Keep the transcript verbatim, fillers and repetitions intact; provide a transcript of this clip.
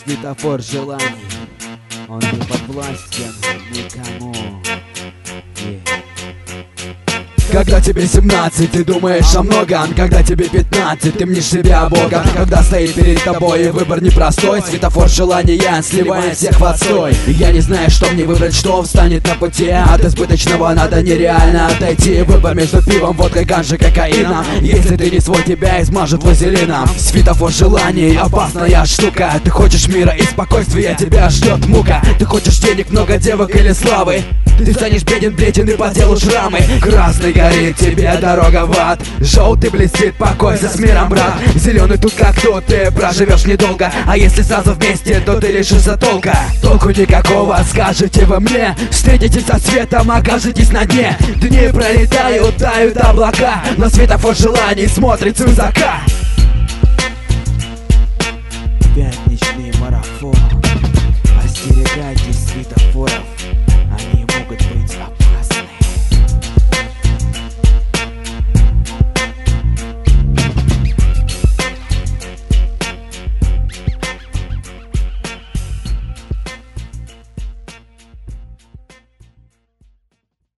Светофор желаний, он не подвластен никому. Yeah. Когда тебе семнадцать, ты думаешь о многом. Когда тебе пятнадцать, ты мнишь себя богом. Когда стоит перед тобой и выбор непростой, светофор желания сливает всех в отстой. Я не знаю, что мне выбрать, что встанет на пути. От избыточного надо нереально отойти. Выбор между пивом, водкой, ганжей, кокаином. Если ты не свой, тебя измажут вазелином. Светофор желаний, опасная штука. Ты хочешь мира и спокойствия, тебя ждет мука. Ты хочешь денег, много девок или славы. Ты станешь беден, бледен и по делу шрамы. Красный горит тебе дорога в ад. Желтый блестит, покойся с миром, брат. Зеленый тут как тут, ты проживешь недолго. А если сразу вместе, то ты лишишься толка. Толку никакого, скажете вы мне. Встретитесь со светом, окажетесь на дне. Дни пролетают, тают облака. Но светофор желаний смотрит свысока. Пятничный марафон. Остерегайтесь светофоров.